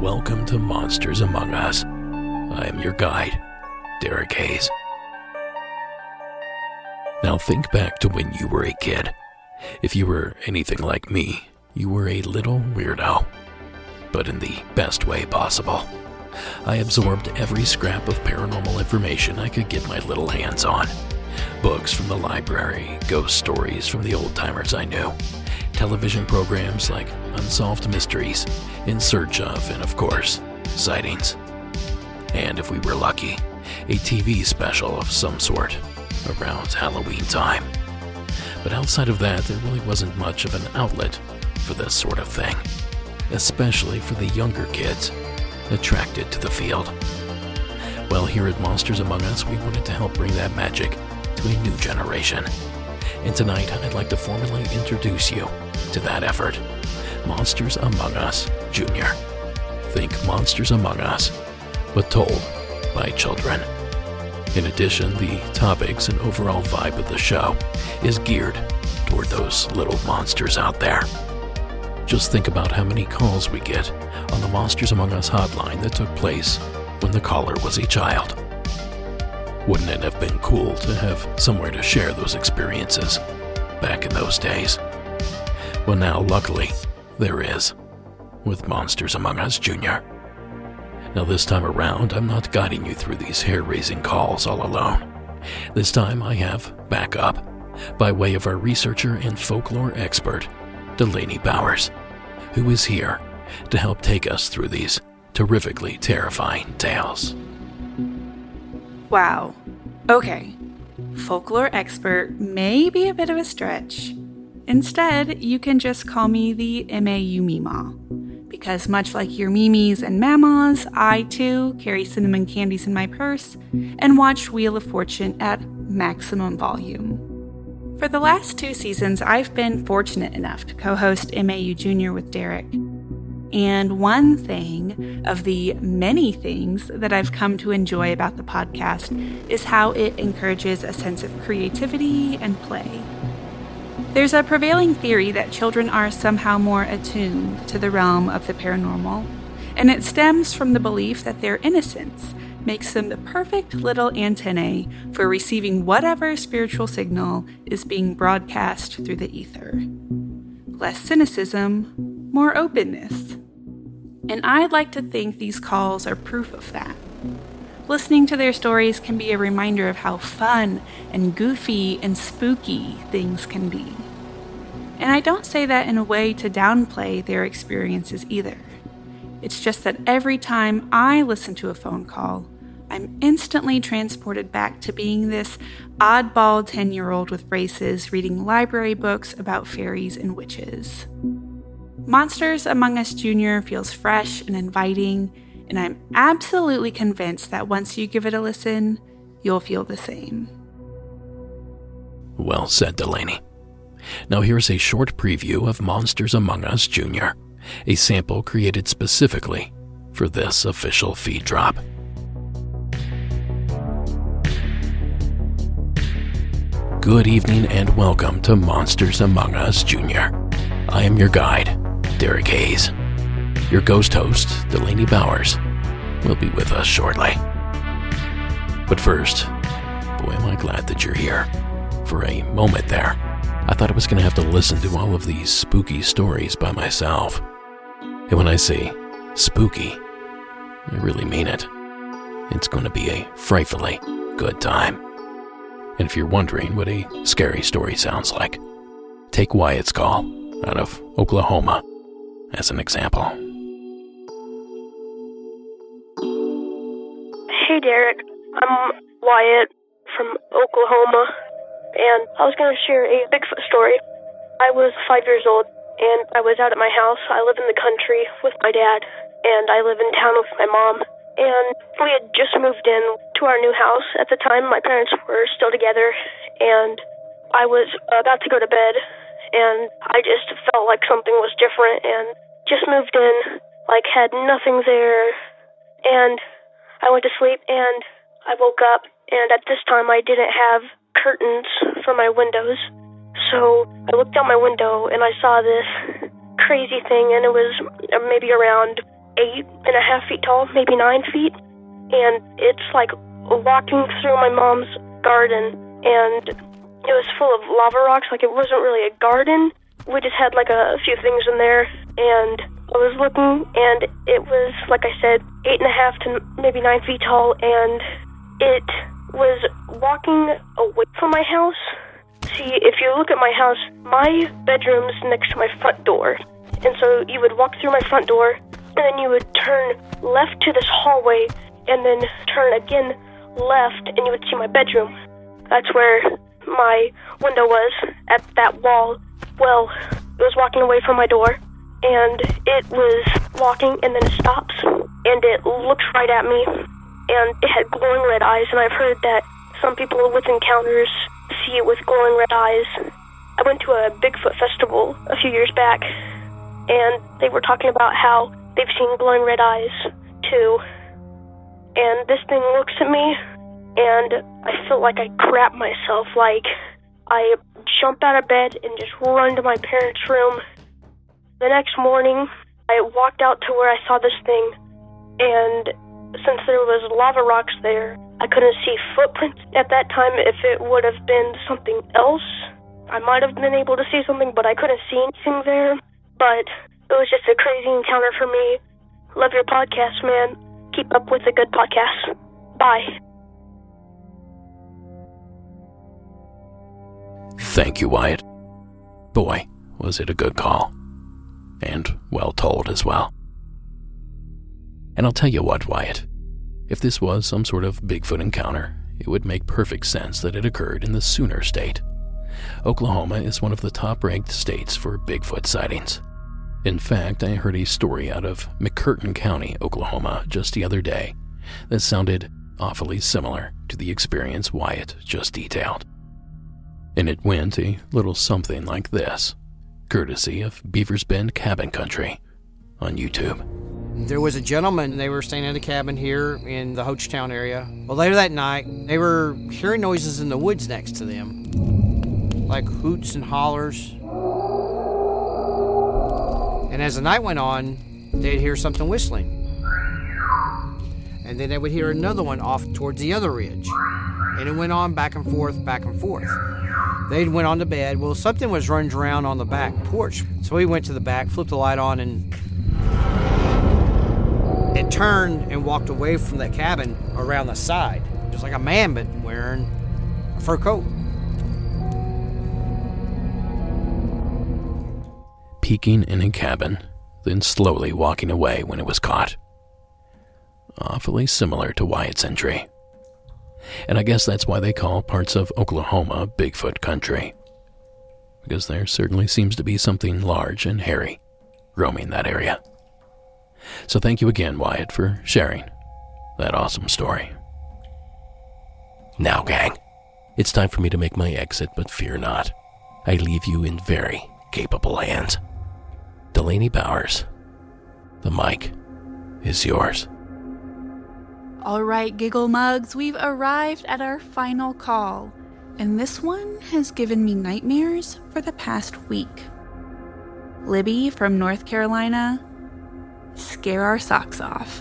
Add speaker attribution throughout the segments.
Speaker 1: welcome to Monsters Among Us. I am your guide, Derek Hayes. Now think back to when you were a kid. If you were anything like me, you were a little weirdo, but in the best way possible. I absorbed every scrap of paranormal information I could get my little hands on. Books from the library, ghost stories from the old-timers I knew, television programs like Unsolved Mysteries, In Search of, and of course, sightings. And if we were lucky, a TV special of some sort around Halloween time. But outside of that, there really wasn't much of an outlet for this sort of thing, especially for the younger kids attracted to the field. Well, here at Monsters Among Us, we wanted to help bring that magic to a new generation. And tonight, I'd like to formally introduce you to that effort. Monsters Among Us Junior. Think Monsters Among Us, but told by children. In addition, the topics and overall vibe of the show is geared toward those little monsters out there. Just think about how many calls we get on the Monsters Among Us hotline that took place when the caller was a child. Wouldn't it have been cool to have somewhere to share those experiences back in those days? Well, now, luckily, there is, with Monsters Among Us Junior. Now, this time around, I'm not guiding you through these hair-raising calls all alone. This time, I have backup by way of our researcher and folklore expert, Delaney Bowers, who is here to help take us through these terrifically terrifying tales.
Speaker 2: Wow. Okay. Folklore expert may be a bit of a stretch. Instead, you can just call me the MAU Meemaw. Because much like your Mimis and Mamas, I too carry cinnamon candies in my purse and watch Wheel of Fortune at maximum volume. For the last 2 seasons, I've been fortunate enough to co-host MAU Junior with Derek. And one thing of the many things that I've come to enjoy about the podcast is how it encourages a sense of creativity and play. There's a prevailing theory that children are somehow more attuned to the realm of the paranormal, and it stems from the belief that their innocence makes them the perfect little antennae for receiving whatever spiritual signal is being broadcast through the ether. Less cynicism, more openness. And I'd like to think these calls are proof of that. Listening to their stories can be a reminder of how fun and goofy and spooky things can be. And I don't say that in a way to downplay their experiences either. It's just that every time I listen to a phone call, I'm instantly transported back to being this oddball 10-year-old with braces reading library books about fairies and witches. Monsters Among Us Junior feels fresh and inviting, and I'm absolutely convinced that once you give it a listen, you'll feel the same.
Speaker 1: Well said, Delaney. Now here's a short preview of Monsters Among Us Junior, a sample created specifically for this official feed drop. Good evening and welcome to Monsters Among Us Junior. I am your guide, Derek Hayes. Your ghost host, Delaney Bowers, will be with us shortly. But first, boy am I glad that you're here. For a moment there, I thought I was going to have to listen to all of these spooky stories by myself. And when I say spooky, I really mean it. It's going to be a frightfully good time. And if you're wondering what a scary story sounds like, take Wyatt's Call out of Oklahoma as an example.
Speaker 3: Hey Derek, I'm Wyatt from Oklahoma, and I was going to share a Bigfoot story. I was 5 years old, and I was out at my house. I live in the country with my dad, and I live in town with my mom. And we had just moved in to our new house. At the time, my parents were still together, and I was about to go to bed, and I just felt like something was different, and just moved in, like had nothing there, and I went to sleep, and I woke up, and at this time I didn't have curtains for my windows, so I looked out my window, and I saw this crazy thing, and it was maybe around 8.5 feet tall, maybe 9 feet. And it's like walking through my mom's garden, and it was full of lava rocks. Like, it wasn't really a garden. We just had like a few things in there, and I was looking, and it was, like I said, 8.5 to maybe 9 feet tall, and it was walking away from my house. See, if you look at my house, my bedroom's next to my front door. And so you would walk through my front door, and then you would turn left to this hallway, and then turn again left, and you would see my bedroom. That's where my window was, at that wall. Well, it was walking away from my door, and it was walking, and then it stops, and it looks right at me, and it had glowing red eyes, and I've heard that some people with encounters see it with glowing red eyes. I went to a Bigfoot festival a few years back, and they were talking about how they've seen glowing red eyes too. And this thing looks at me, and I feel like I crap myself. Like, I jump out of bed and just run to my parents' room. The next morning, I walked out to where I saw this thing, and since there was lava rocks there, I couldn't see footprints at that time. If it would have been something else, I might have been able to see something, but I couldn't see anything there. But it was just a crazy encounter for me. Love your podcast, man. Keep up with the good podcast. Bye.
Speaker 1: Thank you, Wyatt. Boy, was it a good call. And well told as well. And I'll tell you what, Wyatt. If this was some sort of Bigfoot encounter, it would make perfect sense that it occurred in the Sooner State. Oklahoma is one of the top-ranked states for Bigfoot sightings. In fact, I heard a story out of McCurtain County, Oklahoma, just the other day that sounded awfully similar to the experience Wyatt just detailed. And it went a little something like this, courtesy of Beaver's Bend Cabin Country on YouTube.
Speaker 4: There was a gentleman, they were staying in a cabin here in the Hochtown area. Well, later that night, they were hearing noises in the woods next to them, like hoots and hollers. And as the night went on, they'd hear something whistling. And then they would hear another one off towards the other ridge. And it went on back and forth, back and forth. They went on to bed. Well, something was running around on the back porch. So we went to the back, flipped the light on, and it turned and walked away from that cabin around the side, just like a man, but wearing a fur coat.
Speaker 1: Peeking in a cabin, then slowly walking away when it was caught. Awfully similar to Wyatt's entry. And I guess that's why they call parts of Oklahoma Bigfoot country. Because there certainly seems to be something large and hairy roaming that area. So thank you again, Wyatt, for sharing that awesome story. Now, gang, it's time for me to make my exit, but fear not. I leave you in very capable hands. Delaney Bowers, the mic is yours.
Speaker 2: All right, Giggle Mugs, we've arrived at our final call, and this one has given me nightmares for the past week. Libby from North Carolina, scare our socks off.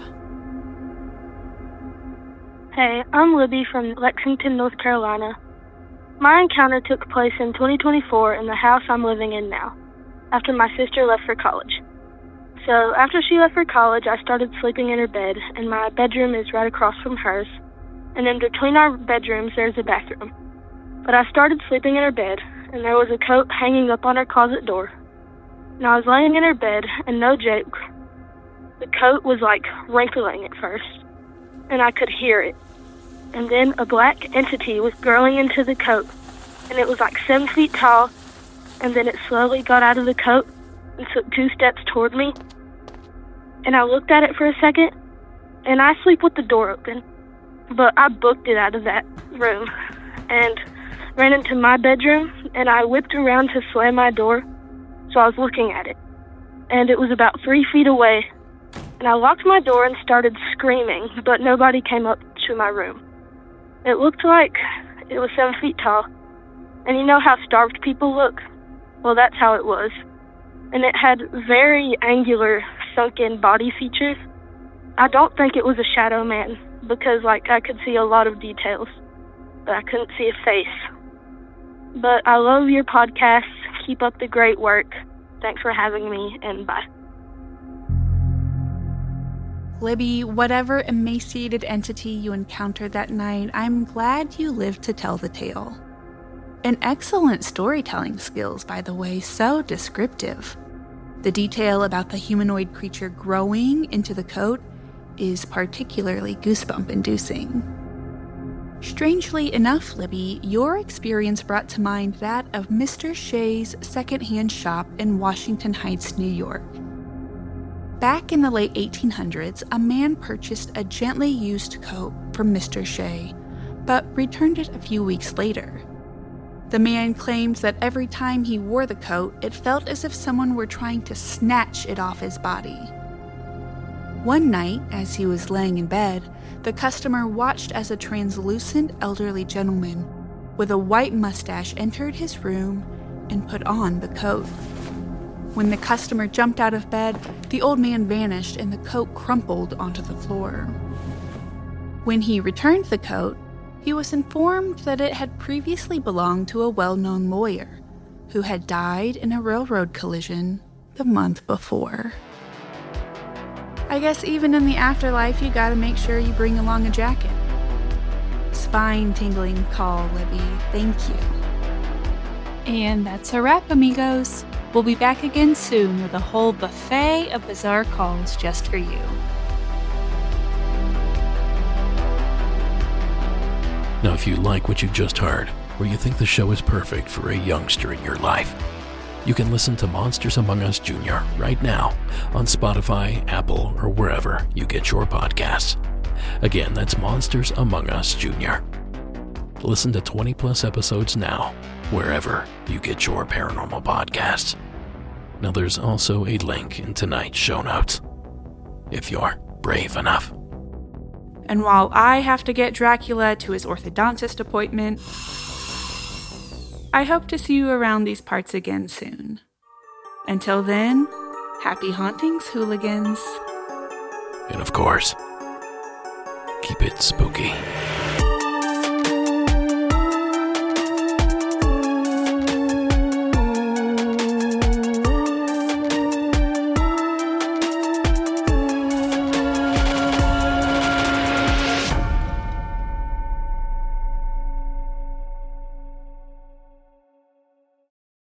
Speaker 5: Hey, I'm Libby from Lexington, North Carolina. My encounter took place in 2024 in the house I'm living in now, after my sister left for college. So after she left for college, I started sleeping in her bed, and my bedroom is right across from hers. And in between our bedrooms, there's a bathroom. But I started sleeping in her bed, and there was a coat hanging up on her closet door. And I was laying in her bed, and no joke, the coat was like wrinkling at first, and I could hear it. And then a black entity was growing into the coat, and it was like 7 feet tall, and then it slowly got out of the coat and took 2 steps toward me. And I looked at it for a second, and I sleep with the door open, but I booked it out of that room and ran into my bedroom, and I whipped around to slam my door, so I was looking at it. And it was about 3 feet away, and I locked my door and started screaming, but nobody came up to my room. It looked like it was 7 feet tall, and you know how starved people look? Well, that's how it was. And it had very angular sunken body features. I don't think it was a shadow man because, I could see a lot of details, but I couldn't see a face. But I love your podcast. Keep up the great work. Thanks for having me, and bye.
Speaker 2: Libby, whatever emaciated entity you encountered that night, I'm glad you lived to tell the tale. And excellent storytelling skills, by the way, so descriptive. The detail about the humanoid creature growing into the coat is particularly goosebump-inducing. Strangely enough, Libby, your experience brought to mind that of Mr. Shea's secondhand shop in Washington Heights, New York. Back in the late 1800s, a man purchased a gently used coat from Mr. Shea, but returned it a few weeks later. The man claimed that every time he wore the coat, it felt as if someone were trying to snatch it off his body. One night, as he was laying in bed, the customer watched as a translucent elderly gentleman with a white mustache entered his room and put on the coat. When the customer jumped out of bed, the old man vanished and the coat crumpled onto the floor. When he returned the coat, he was informed that it had previously belonged to a well-known lawyer who had died in a railroad collision the month before. I guess even in the afterlife, you gotta make sure you bring along a jacket. Spine-tingling call, Libby. Thank you. And that's a wrap, amigos. We'll be back again soon with a whole buffet of bizarre calls just for you.
Speaker 1: Now, if you like what you just heard, or you think the show is perfect for a youngster in your life, you can listen to Monsters Among Us Jr. right now on Spotify, Apple, or wherever you get your podcasts. Again, that's Monsters Among Us Jr. Listen to 20-plus episodes now, wherever you get your paranormal podcasts. Now, there's also a link in tonight's show notes, if you're brave enough.
Speaker 2: And while I have to get Dracula to his orthodontist appointment, I hope to see you around these parts again soon. Until then, happy hauntings, hooligans.
Speaker 1: And of course, keep it spooky.